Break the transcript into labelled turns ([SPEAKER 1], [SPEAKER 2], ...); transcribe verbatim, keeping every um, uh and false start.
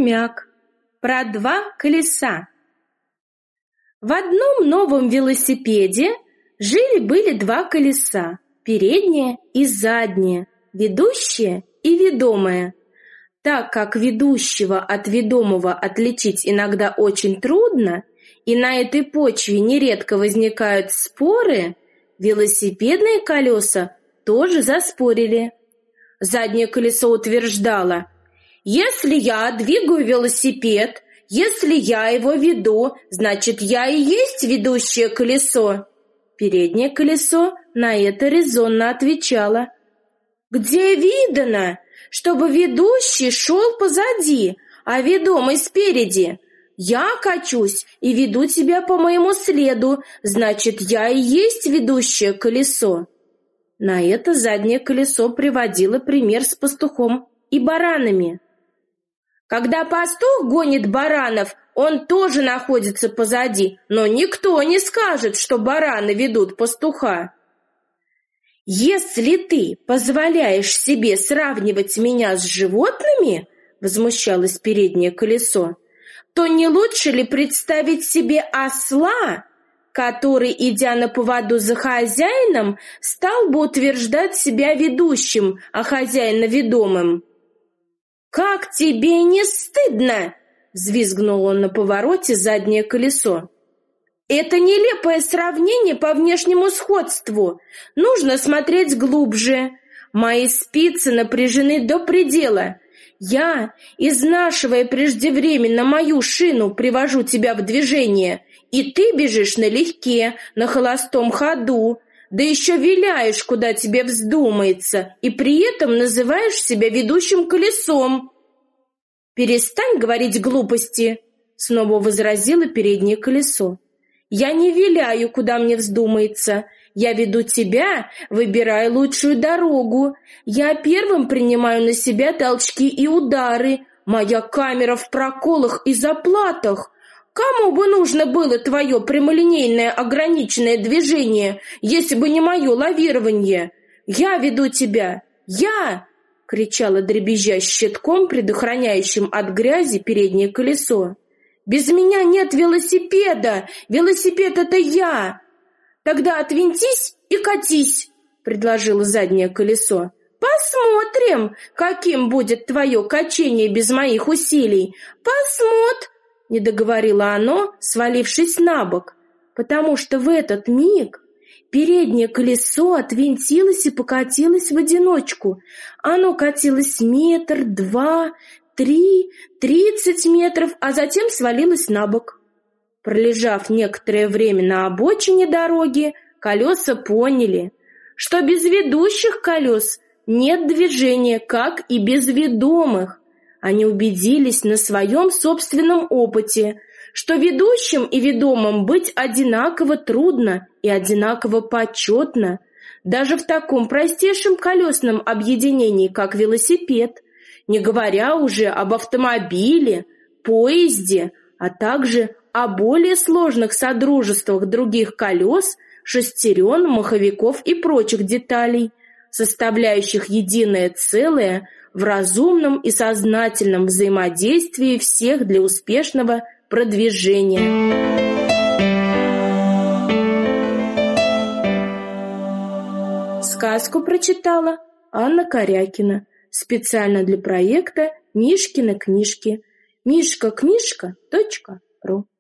[SPEAKER 1] Пермяк. Про два колеса. В одном новом велосипеде жили-были два колеса, переднее и заднее, ведущее и ведомое. Так как ведущего от ведомого отличить иногда очень трудно, и на этой почве нередко возникают споры, велосипедные колеса тоже заспорили. Заднее колесо утверждало: «Если я двигаю велосипед, если я его веду, значит, я и есть ведущее колесо». Переднее колесо на это резонно отвечало: «Где видано, чтобы ведущий шел позади, а ведомый спереди? Я качусь и веду тебя по моему следу, значит, я и есть ведущее колесо». На это заднее колесо приводило пример с пастухом и баранами. Когда пастух гонит баранов, он тоже находится позади, но никто не скажет, что бараны ведут пастуха. «Если ты позволяешь себе сравнивать меня с животными, — возмущалось переднее колесо, — то не лучше ли представить себе осла, который, идя на поводу за хозяином, стал бы утверждать себя ведущим, а хозяина ведомым?» «Как тебе не стыдно?» — взвизгнул он на повороте заднее колесо. «Это нелепое сравнение по внешнему сходству. Нужно смотреть глубже. Мои спицы напряжены до предела. Я, изнашивая преждевременно мою шину, привожу тебя в движение, и ты бежишь налегке, на холостом ходу, да еще виляешь, куда тебе вздумается, и при этом называешь себя ведущим колесом». «Перестань говорить глупости», — снова возразило переднее колесо. «Я не виляю, куда мне вздумается. Я веду тебя, выбирая лучшую дорогу. Я первым принимаю на себя толчки и удары. Моя камера в проколах и заплатах. Кому бы нужно было твое прямолинейное ограниченное движение, если бы не мое лавирование? Я веду тебя! Я!» — кричало дребезжа щитком, предохраняющим от грязи переднее колесо. «Без меня нет велосипеда! Велосипед — это я!» «Тогда отвинтись и катись!» — предложило заднее колесо. «Посмотрим, каким будет твое качение без моих усилий! Посмотрим!» — не договорило оно, свалившись на бок, потому что в этот миг переднее колесо отвинтилось и покатилось в одиночку. Оно катилось метр, два, три, тридцать метров, а затем свалилось на бок. Пролежав некоторое время на обочине дороги, колеса поняли, что без ведущих колес нет движения, как и без ведомых. Они убедились на своем собственном опыте, что ведущим и ведомым быть одинаково трудно и одинаково почетно, даже в таком простейшем колесном объединении, как велосипед, не говоря уже об автомобиле, поезде, а также о более сложных содружествах других колес, шестерен, маховиков и прочих деталей, составляющих единое целое в разумном и сознательном взаимодействии всех для успешного продвижения. Сказку прочитала Анна Корякина специально для проекта «Мишкины книжки». мишка книжка точка ру